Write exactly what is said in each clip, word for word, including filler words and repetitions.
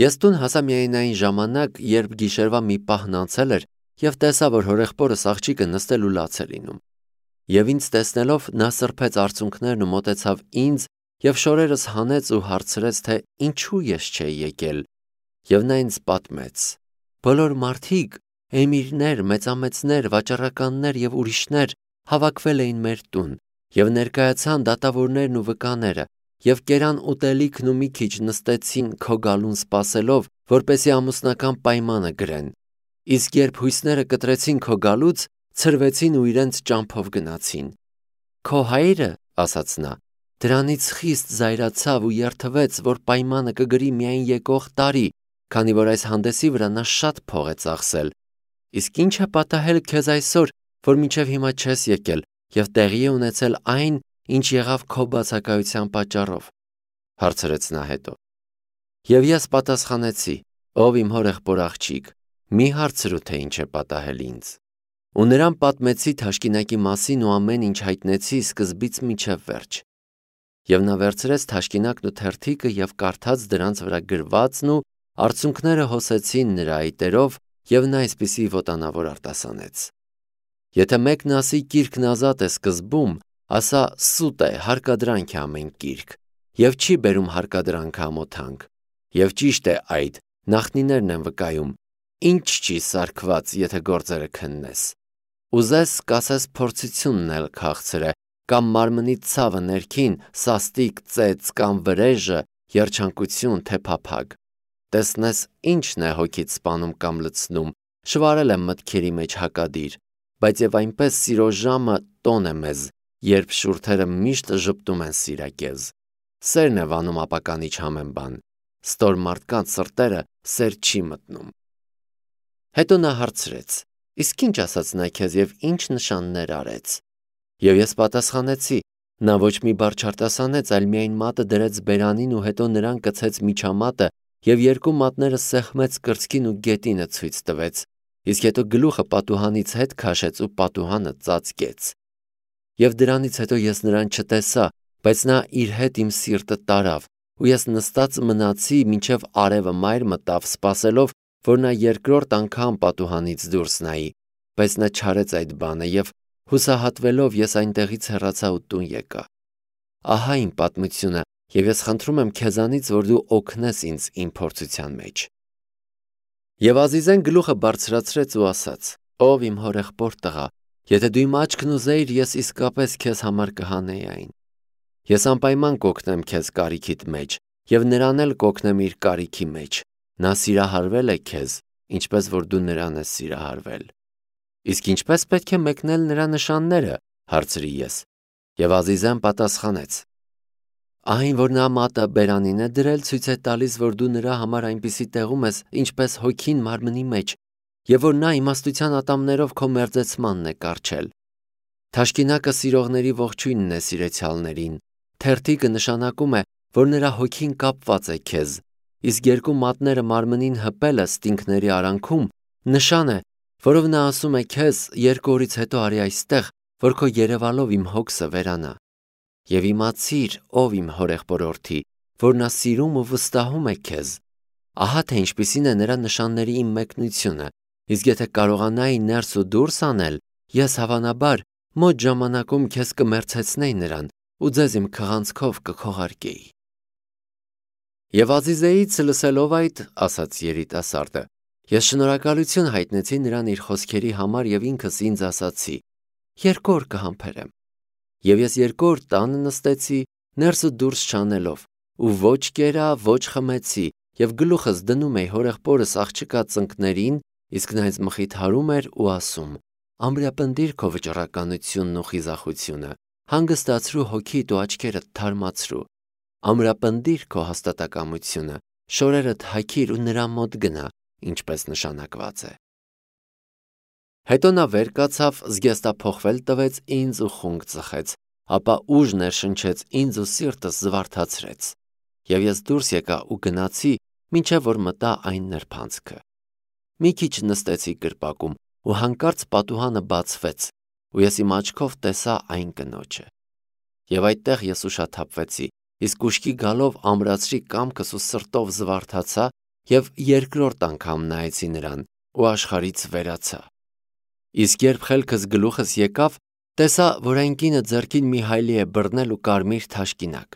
Ես տուն հասա միայն այն ժամանակ, երբ գիշերվա մի պահն անցել էր և տեսա, որ հորեղբորս աղջիկը նստել ու լաց է լինում։ Եվ ինձ տեսնելով նա սրբեց արցունքներն ու մոտեցավ ինձ և շորերս հանեց ու հարցրեց, թե ինչու ես չէի եկել, և նա ինձ պատմեց. բոլոր մարդիկ, էմիրներ, մեծամեծներ, վաճառականներ և ուրիշներ հավաքվել էին մեր տուն, և ներկայացան դատավորներն ու վկաները, և կերան ուտելիքն ու մի քիչ նստեցին քո գալուն սպասելով, որպեսզի ամուսնական պայմանը գրեն։ Իսկ երբ հույսները կտրեցին քո գալուց, ցրվեցին ու իրենց ճամփով գնացին։ Քո հայրը, ասաց նա, դրանից խիստ զայրացավ ու երդվեց, որ պայմանը կգրի միայն եկող տարի, քանի որ այս հանդեսի վրա նա շատ փող է ծախսել։ Իսկ ի՞նչ է պատահել քեզ այսօր, որ մինչև հիմա չես եկել և տեղի է ունեցել այն, ինչ եղավ քո բացակայության պատճառով, հարցրեց նա հետո։ Եվ ես պատասխանեցի. ով իմ հորեղբոր աղջիկ, մի հարցրու, թե ինչ է պատահել ինձ։ Ու նրան պատմեցի թաշկինակի մասին ու ամեն ինչ հայտնեցի սկզբից մինչև վերջ։ Եվ նա վերցրեց թաշկինակն ու թերթիկը և կարդաց դրանց վրա գրվածն ու արցունքները հոսեցին նրա այտերով, և նա այսպիսի ոտանավոր արտասանեց. Եթե մեկն ասի կիրքն ազատ է սկզբում, ասա սուտ է, հարկադրանք է ամեն կիրք, և չի բերում հարկադրանքը ամոթանք, և ճիշտ է այդ, նախնիներն են վկայում, ինչ չի սարքված, եթե գործերը քննես։ Ուզես կասես փորձությունն էլ քաղցր է, կամ մարմնի ցավը ներքին, սաստիկ, ծեծ կամ վրեժը, երջանկություն, թե փափագ։ Տեսնես ինչն է հոգիդ սպանում կամ լցնում, շվարել է մտքերի մեջ հակադիր, բայց և այնպես սիրո ժամը տոն է մեզ, երբ շուրթերը միշտ ժպտում են սիրակեզ։ Սերն է վանում ապականիչ ամեն բան, ստոր մարդկանց սրտերը սեր չի մտնում։ Հետո նա հարցրեց. իսկ ինչ ասաց նա քեզ և ինչ նշաններ արեց։ Եվ ես պատասխանեցի. նա ոչ մի բառ չարտասանեց, այլ միայն մատը դրեց բերանին ու հետո նրան կցեց միջամատը և երկու մատները սեղմեց կրծքին ու գետինը ցույց տվեց, իսկ հետո գլուխը պատուհանից հետ քաշեց ու պատուհանը ծածկեց։ Եվ դրանից հետո ես նրան չտեսա, բայց նա իր հետ իմ սիրտը տարավ, ու ես նստած մնացի, մինչև արևը մայր մտավ, սպասելով, որ նա երկրորդ անգամ պատուհանից դուրս նայի, բայց նա չարեց այդ բանը, և հուսահատվելով ես այնտեղից հեռացա ու տուն եկա։ Ահա իմ պատմությունը, և ես խնդրում եմ քեզանից, որ դու օգնես ինձ իմ փորձության մեջ։ Եվ Ազիզեն գլուխը բարձրացրեց ու ասաց. ով իմ հորեղբոր տղա, եթե դու իմ աչքն ուզեիր, ես իսկապես քեզ համար կհանեի այն։ Ես անպայման կօգնեմ քեզ կարիքիդ մեջ, և նրան էլ կօգնեմ իր կարիքի մեջ։ Նա սիրահարվել է քեզ, ինչպես որ դու նրան ես սիրահարվել։ Իսկ ինչպես պետք է մեկնել նրա նշանները, հարցրի ես։ Եվ Ազիզեն պատասխանեց. այն, որ նա մատը բերանին է դրել, ցույց է տալիս, որ դու նրա համար այնպիսի տեղում ես, ինչպես հոգին մարմնի մեջ, և որ նա իմաստության ատամներով քո մերձեցմանն է կառչել։ Թաշկինակը սիրողների ողջույնն է սիրեցյալներին, թերթիկը նշանակում է, որ նրա հոգին կապված է քեզ, իսկ երկու մատները մարմնին հպելը ստինքների արանքում նշան է, որով նա ասում է քեզ երկու օրից հետո արի այստեղ, որ քո երևալով իմ հոգսը վերանա։ Եվ իմացիր, ով իմ հորեղբորորդի, որ նա սիրում ու վստահում է քեզ։ Ահա թե ինչպիսին է նրա նշանների իմ մեկնությունը, իսկ եթե կարողանայի ներս ու դուրս անել, ես հավանաբար մոտ ժամանակում քեզ կմերձեցնեի նրան ու ձեզ իմ քղանցքով կքողարկեի։ Եվ Ազիզեից լսելով այդ, ասաց երիտասարդը, ես շնորհակալություն հայտնեցի նրան իր խոսքերի համար և ինքս ինձ ասացի. երկու օր կհամբերեմ։ Եվ ես երկու օր տանը նստեցի, ներս ու դուրս չանելով, ու ոչ կերա, ոչ խմեցի, և գլուխս դնում էի հորեղբորս աղջկա ծնկներին, իսկ նա ինձ մխիթարում էր ու ասում. ամրապնդիր քո վճռականությունն ու խիզախությունը, հանգստացրու հոգիդ ու աչքերդ թարմացրու, ամրապնդիր քո հաստատակամությունը, շորերդ հագիր ու նրա մոտ գնա, ինչպես նշանակված է։ Հետո նա վեր կացավ, զգեստափոխվել տվեց ինձ ու խունկ ծխեց, ապա ուժ ներշնչեց ինձ ու սիրտս զվարթացրեց։ Եվ ես դուրս եկա ու գնացի, մինչև որ մտա այն նրբանցքը։ Մի քիչ նստեցի կրպակում, ու հանկարծ պատուհանը բացվեց, ու ես իմ աչքով տեսա այն կնոջը։ Եվ այդտեղ ես ուշաթափվեցի, իսկ ուշքի գալով ամրացրի կամքս ու սրտով զվարթացա և երկրորդ անգամ նայեցի նրան ու աշխարհից վերացա։ Իսկ երբ խելքս գլուխս եկավ, տեսա, որ այն կինը ձեռքին մի հայլի է բռնել ու կարմիր թաշկինակ։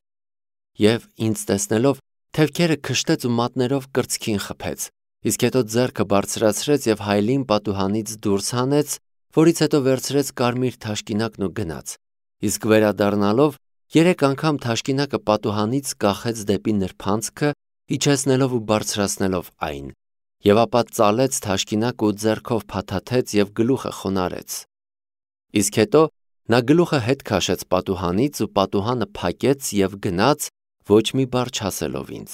Եվ ինձ տեսնելով, թևքերը քշտեց ու մատներով կրծքին խփեց, իսկ հետո ձեռքը բարձրացրեց և հայլին պատուհանից դուրս հանեց, որից հետո վերցրեց կարմիր թաշկինակն ու գնաց, իսկ վերադառնալով երեք անգամ թաշկինակը պատուհանից կախեց դեպի նրբանցքը, իջեցնելով ու բարձրացնելով այն, և ապա ծալեց թաշկինակը ու ձեռքով փաթաթեց և գլուխը խոնարհեց։ Իսկ հետո նա գլուխը հետ քաշեց պատուհանից ու պատուհանը փակեց և գնաց, ոչ մի բառ չասելով ինձ։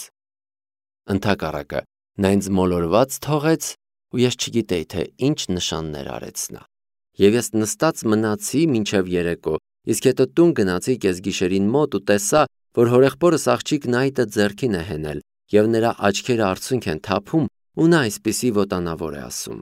Ընդհակառակը, նա ինձ մոլորված թողեց ու ես չգիտեի, թե ինչ նշաններ արեց նա։ Եվ ես նստած մնացի մինչև երեկո, իսկ հետո տուն գնացի կեսգիշերին մոտ ու տեսա, որ հորեղբորս աղջիկն այտը ձեռքին է հենել, և նրա աչքերը արցունք են թափում, ու նա այսպիսի ոտանավոր է ասում.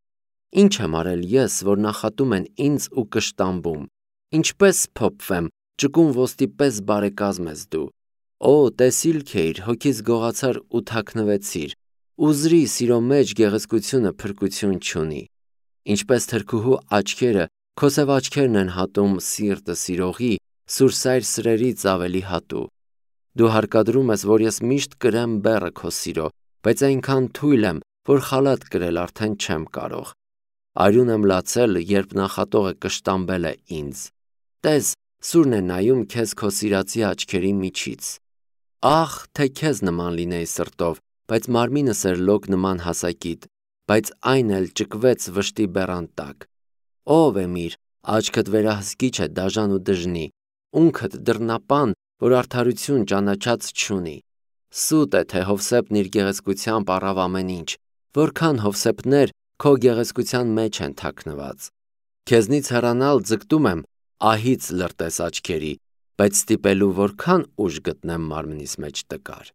«Ինչ եմ արել ես, որ նախատում են ինձ ու կշտամբում, ինչպես փոփվեմ, ճկուն ոսկի պես բարեկազմ ես դու, օ, տեսիլք էիր, հոգիս գողացար ու թաքնվեցիր, ուզրի սիրո մեջ գեղեցկությունը փրկություն չունի, ինչպես թրքուհու աչքերը, քո սև աչքերն են հատում սիրտը սիրողի, սուրսայր սրերից ավելի հատու։ Դու հարկադրում ես, որ ես միշտ կրեմ բեռը քո սիրո, բայց այնքան թույլ եմ, որ խալաթ կրել արդեն չեմ կարող։ Արյուն եմ լացել, երբ նախատողը կշտամբել է ինձ։ Տես, սուրն է նայում քեզ քո սիրածի աչքերի միջից։ Ախ, թե քեզ նման լինեի սրտով, բայց մարմինս էր լոկ նման հասակիդ, բայց այն էլ ճկվեց վշտի բեռան տակ։ Ո՞վ է միր, աչքդ վերահսկիչ է դաժան ու դժնի, ունքդ դռնապան, որ արդարություն ճանաչած չունի։ Սուտ է, թե Հովսեփն իր գեղեցկությամբ առավ ամեն ինչ, որքան Հովսեփներ քո գեղեցկության մեջ են թաքնված։ Քեզնից հեռանալ ձգտում եմ, ահից լրտես աչքերի, բայց ստիպելու որքան ուժ գտնեմ մարմնիս մեջ տկար։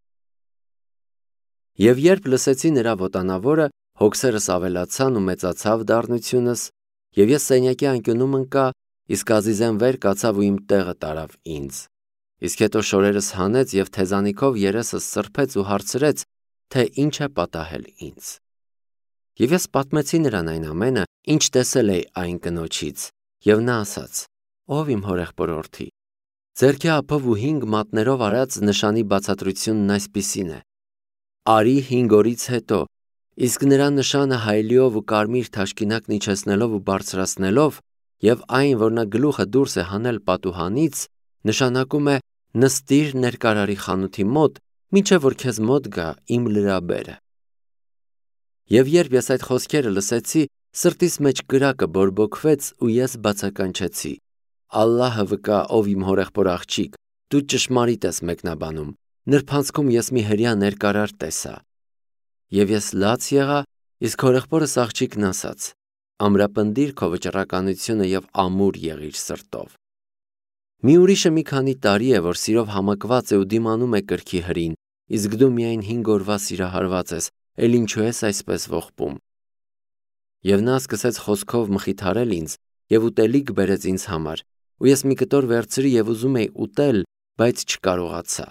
Եվ երբ լսեցի նրա ոտանավորը, հոգսերս ավելացան ու մեծացավ դառնությունս, և ես սենյակի անկյունում ընկա, իսկ Ազիզեն վեր կացավ ու իմ տեղը տարավ ինձ։ Իսկ հետո շորերս հանեց և թեզանիքով երեսս սրբեց ու հարցրեց, թե ինչ է պատահել ինձ։ Եվ ես պատմեցի նրան այն ամենը, ինչ տեսել էի այն կնոջից, և նա ասաց. «Ով իմ հորեղբորորդի, ձեռքի ափով ու հինգ մատներով արած նշանի բացատրությունն այսպիսին է. արի հինգ օրից հետո, իսկ նրա նշանը հայլիով ու կարմիր թաշկինակն իջեցնելով ու բարձրացնելով, և այն, որ նա գլուխը դուրս է հանել պատուհանից, նշանակում է նստիր ներկարարի խանութի մոտ, մինչև որ քեզ մոտ գա իմ լրաբերը»։ Եվ երբ ես այդ խոսքերը լսեցի, սրտիս մեջ կրակը բորբոքվեց ու ես բացականչեցի. «Ալլահը վկա, ով իմ հորեղբոր աղջիկ, դու ճշմարիտ ես մեկնաբանում, նրբանցքում ես մի հրեա ներկարար տեսա»։ Եվ ես լաց եղա, իսկ հորեղբորս աղջիկն ասաց. «Ամրապնդիր քո վճռականությունը և ամուր եղիր սրտով»։ Մի ուրիշը մի քանի տարի է, որ սիրով համակված է ու դիմանում է կրքի հրին, իսկ դու միայն հինգ օրվա սիրահարված ես, էլ ինչու ես այսպես ողբում։ Եվ նա սկսեց խոսքով մխիթարել ինձ և ուտելիք բերեց ինձ համար, ու ես մի կտոր վերցրի և ուզում էի ուտել, բայց չկարողացա։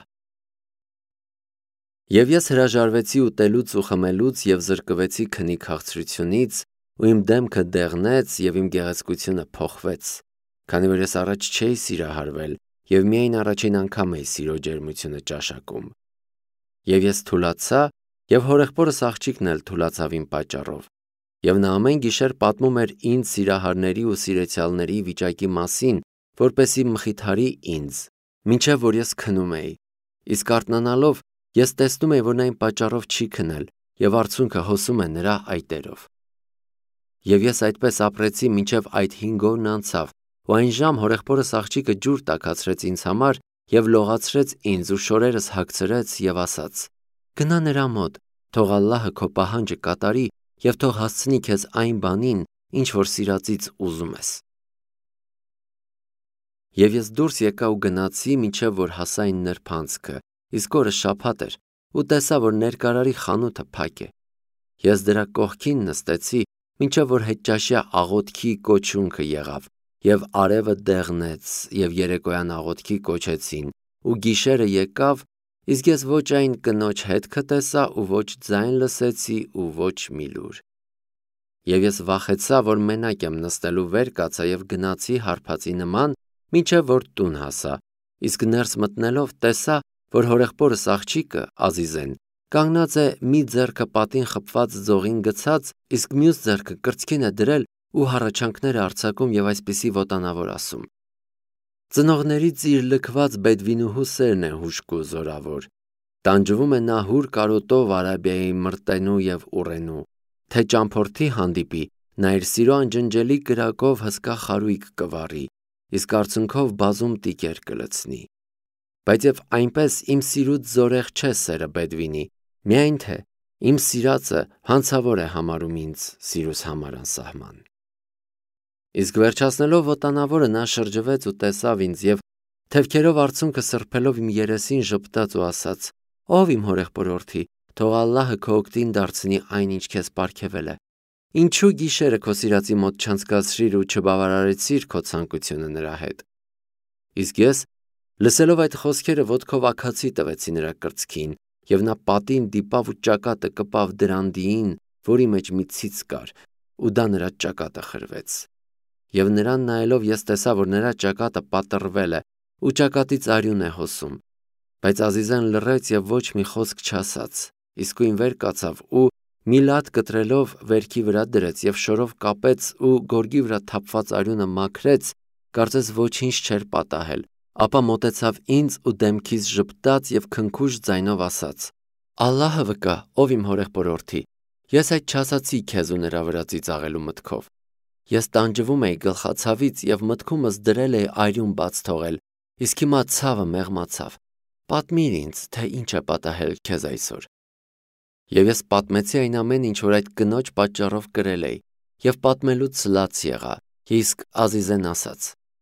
Եվ ես հրաժարվեցի ուտելուց ու խմելուց և զրկվեցի քնի քաղցրությունից, ու իմ դեմքը դեղնեց և իմ գեղեցկությունը փոխվեց, քանի որ ես առաջ չէի սիրահարվել և միայն առաջին անգամ էի սիրո ջերմությունը ճաշակում։ Եվ ես թուլացա, և հորեղբորս աղջիկն էլ թուլացավ իմ պատճառով, և նա ամեն գիշեր պատմում էր ինձ սիրահարների ու սիրեցյալների վիճակի մասին, որպեսզի մխիթարի ինձ, մինչև որ ես քնում էի, իսկ արթնանալով ես տեսնում էի, որ նա իմ պատճառով չի քնել և արցունքը հոսում է նրա այտերով։ Եվ ես այդպես ապրեցի, մինչև այդ հինգ օրն անցավ, ու այն ժամ հորեղբորս աղջիկը ջուր տաքացրեց ինձ համար և լողացրեց ինձ ու շորերս հագցրեց և ասաց. «Գնա նրա մոտ, թող Ալլահը քո պահանջը կատարի և թող հասցնի քեզ այն բանին, ինչ որ սիրածից ուզում ես»։ Եվ ես դուրս եկա ու գնացի, մինչև որ հասա այն նրբանցքը, իսկ օրը շաբաթ էր, ու տեսա, որ ներկարարի խանութը փակ է։ Ես դրա կողքին նստեցի, մինչև որ հետճաշյա աղոթքի կոչունքը եղավ, և արևը դեղնեց, և երեկոյան աղոթքի կոչեցին, ու գիշերը եկավ, իսկ ես ոչ այն կնոջ հետքը տեսա ու ոչ ձայն լսեցի ու ոչ մի լուր։ Եվ ես վախեցա, որ մենակ եմ նստելու վեր կացա և գնացի հարբածի նման, մինչև որ տուն հասա, իսկ ներս մտնելով տեսա, որ հորեղբորս աղջիկը Ազիզեն կանգնած է մի ձեռքը պատին խփված ձողին գցած, իսկ մյուս ձեռքը կրծքին է դրել ու հառաչանքներ է արձակում և այսպիսի ոտանավոր ասում. «Ծնողների ծիր լքված բեդվինուհու սերն է հուժկու զորավոր, տանջվում է նա հուր կարոտով Արաբիայի մրտենու և ուռենու, թե ճամփորդի հանդիպի, նա իր սիրո անջնջելի կրակով հսկա խարույկ կվառի, իսկ արցունքով բազում տիկեր կլցնի։ Բայց և այնպես իմ սիրուց զորեղ չէ սերը Բեդվինի, միայն թե իմ սիրածը հանցավոր է համարում ինձ սիրուս համար անսահման»։ Իսկ վերջացնելով ոտանավորը նա շրջվեց ու տեսավ ինձ և թևքերով արցունքը սրբելով իմ երեսին ժպտաց ու ասաց. «Ով իմ հորեղբորորդի, թող Ալլահը քո օգտին դարձնի այն, ինչ քեզ պարգևել է։ Ինչու գիշերը քո սիրածի մոտ չանցկացրիր ու չբավարարեցիր քո ցանկությունը նրա հետ»։ Իսկ ես, լսելով այդ խոսքերը, ոտքով աքացի տվեցի նրա կրծքին, և նա պատին դիպավ ու ճակատը կպավ դրանդիին, որի մեջ մի ցից կար, ու դա նրա ճակատը խրվեց։ Եվ նրան նայելով ես տեսա, որ նրա ճակատը պատռվել է ու ճակատից արյուն է հոսում։ Բայց Ազիզեն լռեց և ոչ մի խոսք չասաց, իսկույն վեր կացավ ու մի լատ կտրելով վերքի վրա դրեց և շորով կապեց ու գորգի վրա թափված արյունը մաքրեց, կարծես ոչինչ չէր պատահել, ապա մոտեցավ ինձ ու դեմքիս ժպտաց և քնքուշ ձայնով ասաց. «Ալլահը վկա, ով իմ հորեղբորորդի, ես այդ չասացի քեզ ու նրա վրա ծիծաղելու մտքով։ Ես տանջվում էի գլխացավից և մտքումս դրել էի արյուն բաց թողել, իսկ հիմա ցավը մեղմացավ։ Պատմիր ինձ, թե ինչ է պատահել քեզ այսօր»։ Եվ ես պատմեցի այն ամենը, ինչ որ այդ կնոջ պատճառով կրել էի, և պատմելուց լաց եղա, իսկ Ազիզեն ասաց.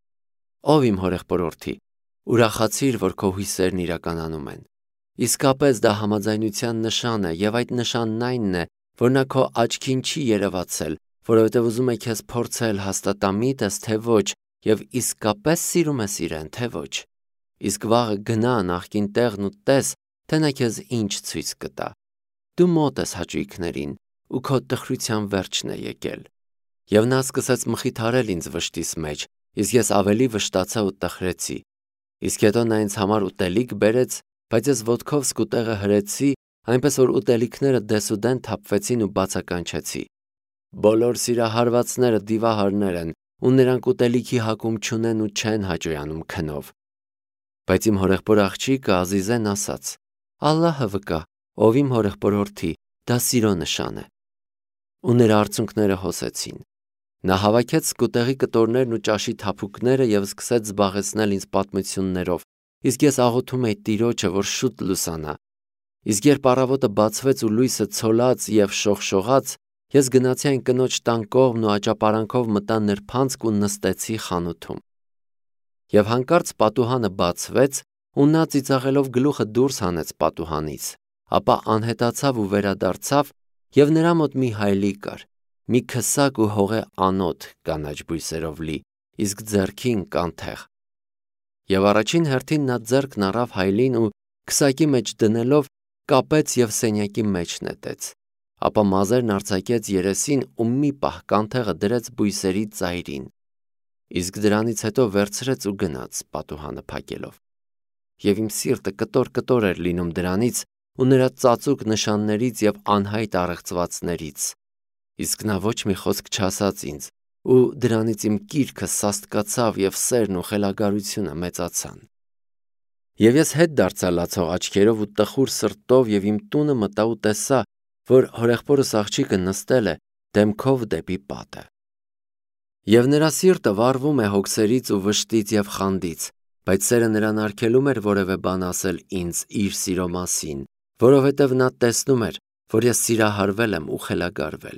«Ով իմ հորեղբորորդի, ուրախացիր, որ քո հույսերն իրականանում են։ Իսկապես դա համաձայնության նշան է, և այդ նշանն այնն է, որ նա քո աչքին չի երևացել, որովհետև ուզում է քեզ փորձել, հաստատամիտ ես, թե ոչ, և իսկապես սիրում ես իրեն, թե ոչ։ Իսկ վաղը գնա նախկին տեղն ու տես, թե նա քեզ ինչ ցույց կտա։ Դու մոտ ես հաճույքներին, ու քո տխրության վերջն է եկել»։ Եվ նա սկսեց մխիթարել ինձ վշտիս մեջ, իսկ ես ավելի վշտացա ու տխրեցի։ Իսկ հետո նա ինձ համար ուտելիք բերեց, բայց ես ոտքով սկուտեղը հրեցի, այնպես որ ուտելիքները դեսուդեն թափվեցին ու բացականչեցի։ Բոլոր սիրահարվածները դիվահարներ են, ու նրանք ուտելիքի հակում չունեն ու չեն հաճոյանում քնով։ Բայց իմ հորեղբոր աղջիկը Ազիզեն ասաց. «Ալլահը վկա, ով իմ հորեղբորորդի, դա սիրո նշան է»։ Ու նրա արցունքները հոսեցին։ Նա հավաքեց սկուտեղի կտորներն ու ճաշի թափուկները և սկսեց զբաղեցնել ինձ պատմություններով, իսկ ես աղոթում էի Տիրոջը, որ շուտ լուսանա։ Իսկ երբ առավոտը բացվեց ու լույսը ցոլած և շողշողաց, ես գնացի այն կնոջ տան կողմն ու աճապարանքով մտա նրբանցք ու նստեցի խանութում։ Եվ հանկարծ պատուհանը բացվեց, ու նա ծիծաղելով գլուխը դուրս հանեց պատուհանից, ապա անհետացավ ու վերադարձավ, և նրա մոտ մի հայլի կար, մի քսակ ու հողե անոթ կանաչ բույսերով լի, իսկ ձեռքին կանթեղ։ Եվ առաջին հերթին նա ձեռքն առավ հայլին ու քսակի մեջ դնելով կապեց և սենյակի մեջ նետեց, ապա մազերն արձակեց երեսին ու մի պահ կանթեղը դրեց բույսերի ծայրին, իսկ դրանից հետո վերցրեց ու գնաց պատուհանը փակելով։ Եվ իմ սիրտը կտոր-կտոր էր լինում դրանից ու նրա ծածուկ նշաններից և անհայտ առեղծվածներից, իսկ նա ոչ մի խոսք չասաց ինձ, ու դրանից իմ կիրքը սաստկացավ և սերն ու խելագարությունը մեծացան։ Եվ ես հետ դարձա լացող աչքերով ու տխուր սրտով և իմ տունը մտա ու տեսա, որ հորեղբորս աղջիկը նստել է դեմքով դեպի պատը։ Եվ նրա սիրտը վառվում է հոգսերից ու վշտից և խանդից, բայց սերը նրան արգելում էր որևէ բան ասել ինձ իր սիրո մասին, որովհետև նա տեսնում էր, որ ես սիրահարվել եմ ու խելագարվել։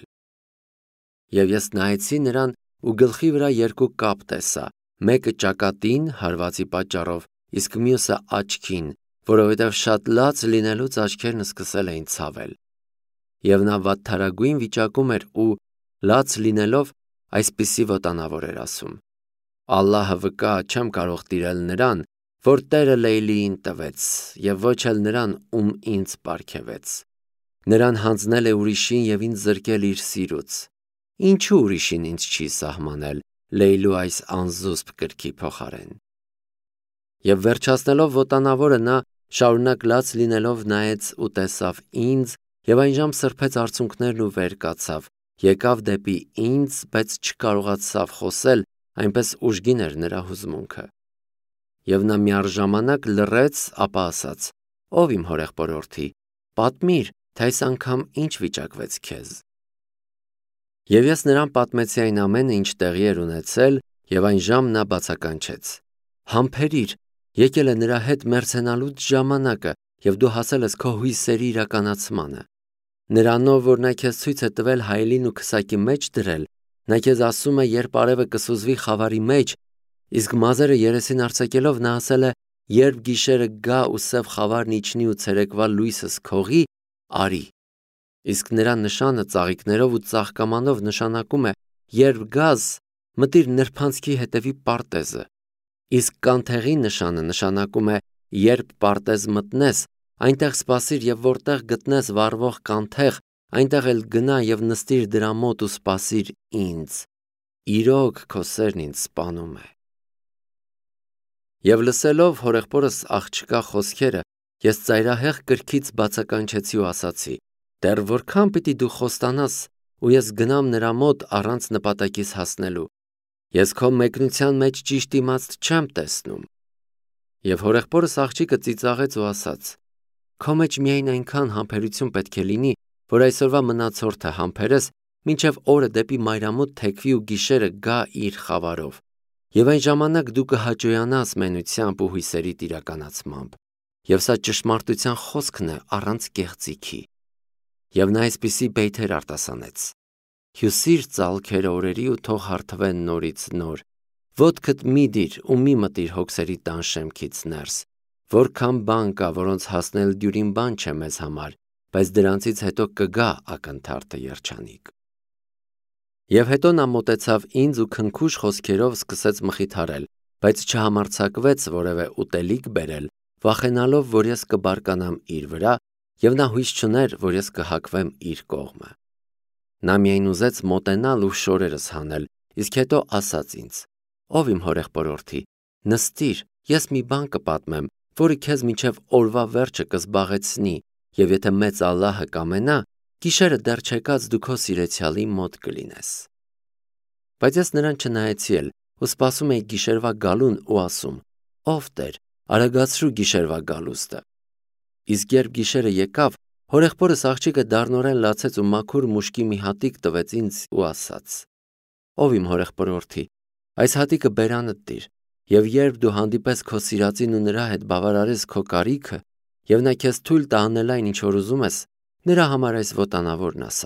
Եվ ես նայեցի նրան ու գլխի վրա երկու կապ տեսա, մեկը ճակատին հարվածի պատճառով, իսկ մյուսը աչքին, որովհետև շատ լաց լինելուց աչքերն սկսել էին ցավել։ Եվ նա վատթարագույն վիճակում էր ու, լաց լինելով, այսպիսի վոտանավոր էր ասում. «Ալլահը վկա, չեմ կարող տիրել նրան, որ Տերը Լեյլիին տվեց, եւ ոչ էլ նրան, ում ինձ պարգևեց։ Նրան հանձնել է ուրիշին եւ ինձ զրկել իր սիրուց։ Ինչու ուրիշին ինձ չի սահմանել Լեյլու այս անզուսպ կրքի փոխարեն։ Եվ վերջացնելով ոտանավորը նա շարունակ լաց լինելով նայեց ու տեսավ ինձ եւ այնժամ սրբեց արցունքներն ու վեր կացավ, եկավ դեպի ինձ, բայց չկարողացավ խոսել, այնպես ուժգին էր նրա հուզմունքը։ Եվ նա միառժամանակ լռեց, ապա ասաց. «Ով իմ հորեղբորորդի, պատմիր, թե այս անգամ ինչ վիճակվեց քեզ»։ Եվ ես նրան պատմեցի այն ամենը, ինչ տեղի էր ունեցել, եւ այնժամ նա բացականչեց. «Համբերիր, եկել է նրա հետ մերձենալուց ժամանակը, եւ դու հասել ես քո հույսերի իրականացմանը։ Նրանով, որ նա քեզ ցույց է տվել հայելին ու քսակի մեջ դրել, նա քեզ ասում է, երբ արևը կսուզվի խավարի մեջ, իսկ մազերը երեսին արձակելով նա ասել է, երբ գիշերը գա ու սև խավարն իջնի ու ցերեկվա լույսը սքողի, արի։ Իսկ նրա նշանը ծաղիկներով ու ծաղկամանով նշանակում է, երբ գաս, մտիր նրբանցքի հետևի պարտեզը։ Իսկ կանթեղի նշանը նշանակում է, երբ պարտեզ մտնես, այնտեղ սպասիր եւ որտեղ գտնես վառվող կանթեղ, այնտեղ էլ գնա եւ նստիր դրա մոտ ու սպասիր ինձ։ Իրոք քո սերն ինձ սպանում է»։ Եվ լսելով հորեղբորս աղջկա խոսքերը, ես ծայրահեղ կրքից բացականչեցի ու ասացի. «Դեռ որքան պիտի դու խոստանաս, ու ես գնամ նրա մոտ առանց նպատակիս հասնելու։ Ես քո մեկնության մեջ ճիշտ իմաստ չեմ տեսնում»։ Եվ հորեղբորս աղջիկը ծիծաղեց ու ասաց. «Քո մեջ միայն այնքան համբերություն պետք է լինի, որ այսօրվա մնացորդը համբերես, մինչև օրը դեպի մայրամուտ թեքվի ու գիշերը գա իր խավարով, եւ այն ժամանակ դու կհաճոյանաս մենությամբ ու հույսերիդ իրականացմամբ։ Եվ սա ճշմարտության խոսքն է առանց կեղծիքի»։ Եվ նա այսպիսի բեյթեր արտասանեց. «Հյուսիր ծալքերը օրերի ու թող հարթվեն նորից նոր, ոտքդ մի դիր ու մի մտիր հոգսերի տան շեմքից ներս, որքան բան կա, որոնց հասնել դյուրին բան չէ մեզ համար, բայց դրանցից հետո կգա ակնթարթը երջանիկ»։ Եվ հետո նա մոտեցավ ինձ ու քնքուշ խոսքերով սկսեց մխիթարել, բայց չհամարձակվեց որևէ ուտելիք բերել, վախենալով, որ ես կբարկանամ իր վրա, եւ նա հույս չուներ, որ ես կհակվեմ իր կողմը։ Նա միայն ուզեց մոտենալ ու շորերս հանել, իսկ հետո ասաց ինձ. «Ով իմ հորեղբորորդի, նստիր, ես մի բան կպատմեմ, որը քեզ մինչև օրվա վերջը կզբաղեցնի, եւ եթե մեծ Ալլահը կամենա, գիշերը դեռ չեկած դու քո սիրեցյալի մոտ կլինես»։ Բայց ես նրան չնայեցի էլ ու սպասում էի գիշերվա գալուն ու ասում. «Ով Տեր, արագացրու գիշերվա գալուստը»։ Իսկ երբ գիշերը եկավ, հորեղբորս աղջիկը դառնորեն լացեց ու մաքուր մուշկի մի հատիկ տվեց ինձ ու ասաց. «Ով իմ հորեղբորորդի, այս հատիկը բերանդ դիր, եւ երբ դու հանդիպես քո սիրածին ու նրա հետ բավարարես քո կարիքը, եւ նա քեզ թույլ տա անել այն, ինչ որ ուզում ես, նրա համար այս ոտանավորն ասա»։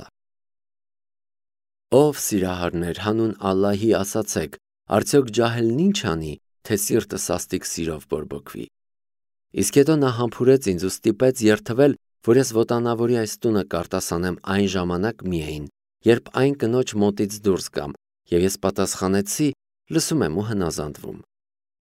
Ով սիրահարներ, հանուն Ալլահի ասացեք, արդյոք ջահելն ինչ անի, թե սիրտը սաստիկ սիրով բորբոքվի։ Իսկ հետո նա համբուրեց ինձ ու ստիպեց երդվել, որ ես ոտանավորի այս տունը կարտասանեմ այն ժամանակ միայն, երբ այն կնոջ մոտից դուրս գամ, եւ ես պատասխանեցի. «Լսում եմ ու հնազանդվում»։